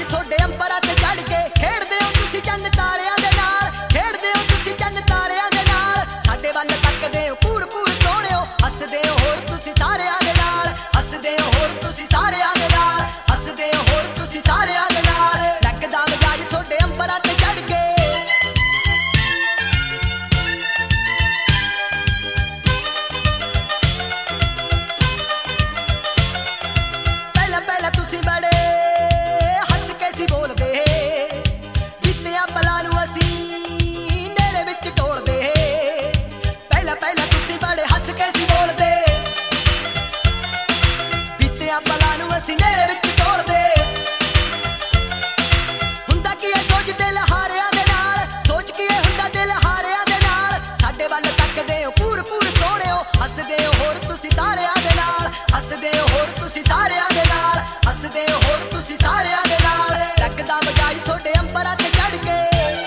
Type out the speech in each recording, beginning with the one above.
थोड़े अंबरां ते चढ़ के खेडदे हो तुसीं चंद तारियां दे नाल, खेडदे हो तुसीं चंद तारियां दे नाल। साडे वल तकदे हो पूर पूर सोहणिओ, हसदे हो होर तुसीं सारियां दे नाल, हसदे हो होर तुसीं सारियां दे नाल, हसदे हो होर तुसीं सारियां दे नाल। लगदा मजाज थोड़े अंबरां ते चढ़ के। पहला पहला तुसीं बड़े हस के सी बोलदे, बीतियां पलां नूं असीं नेरे विच टोलदे। पहला पहला तुसीं बड़े हस के सी बोलदे, बीतियां पलां नूं असीं नेरे विच टोलदे। हुंदा की है सोच दिल हारियां दे नाल, सोच की है हुंदा दिल हारियां दे नाल। साडे वल तकदे हो पूर पूर सोहणिओ, हसदे हो होर तुसीं सारियां दे नाल, हसदे हो होर तुसीं सारियां दे नाल, हसदे हो होर तुसीं सारियां दे नाल। लगदा मजाज थोड़े अंबरां ते चढ़ के।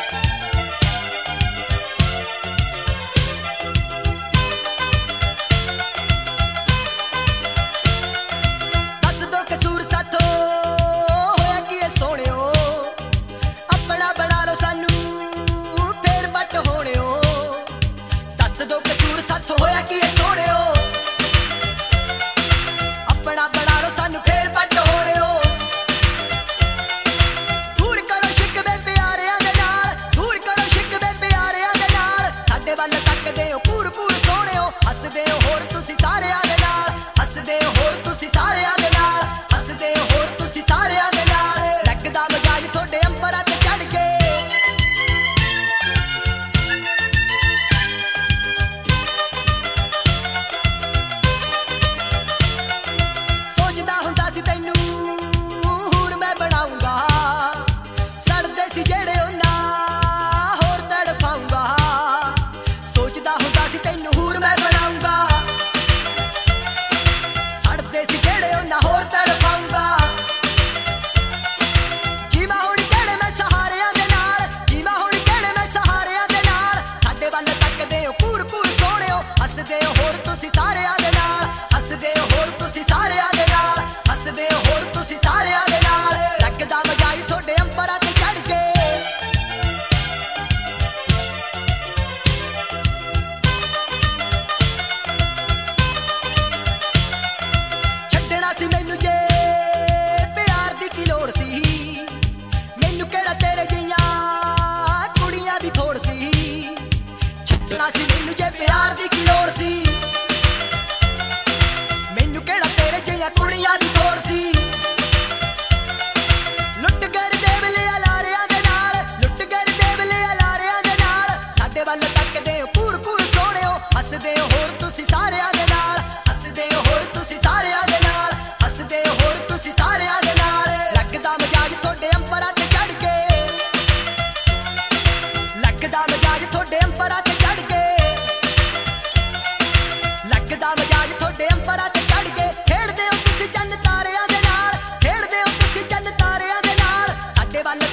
दस दो कसूर साथों होया की है सोहणिओ, अपना बना लो सानू फेर बट होणिओ। दस दो कसूर साथों होया की है सोहणिओ, अपना बना लो सानू फेर बट होणिओ। दूर करो शिकवे प्यारियां दे नाल, दूर करो शिकवे प्यारियां दे नाल। साडे वल तकदे हो पूर पूर सोहणिओ, हसदे हो होर तुसीं सारियां दे नाल, हसदे हो होर तुसीं सारियां दे नाल, हसदे हो होर तुसीं सारियां दे नाल। लगदा मजाज थोड़े अंबरां ते चढ़ के। सोचदा हुंदा सी तैनू हूर मैं बनाऊंगा, सड़दे सी जेड़े उन्हां होर तड़फाऊंगा। सोचदा हुंदा सी तैनू हूर मैं बनाऊंगा, सड़दे सी जेड़े उन्हां होर तड़फाऊंगा। जीवा हुण केड़े मैं सहारियां दे नाल, जीवा हुण केड़े मैं सहारियां दे नाल। साडे वल तकदे हो पूर पूर सोहणिओ, हसदे हो होर तुसीं सारियां दे नाल, हसदे हो होर तुसीं सारियां दे नाल, हसदे हो होर तुसीं सारियां दे नाल। लगदा मजाज थोड़े अंबरां ते चढ़ के। छड्डना सी मैनू जे प्यार दी की लोड़ सी, मैनू केड़ा तेरे जिहियां कुड़ियां दी थोड़ सी। छड्डना सी मैनू जे प्यार दी की लोड़ सी, मैनू केड़ा तेरे जिहियां कुड़ियां दी थोड़ सी। लुट कर देवले अलारियां दे नाल, लुट कर देवले अलारियां दे नाल। साडे वल तकदे हो पूर पूर सोहणिओ, हसदे हो होर तुसीं सारियां दे नाल, हसदे हो होर तुसीं सारियां दे नाल, हसदे हो होर तुसीं सारियां दे नाल। लगदा मजाज थोड़े अंबरां ते चढ़ के। लगदा मजाज थोड़े अंबरां ते चढ़ के। लगदा मजाज थोड़े अंबरां ते चढ़ के। खेडदे हो तुसीं चंद तारियां दे नाल, खेडदे हो तुसीं चंद तारियां दे नाल। साडे वल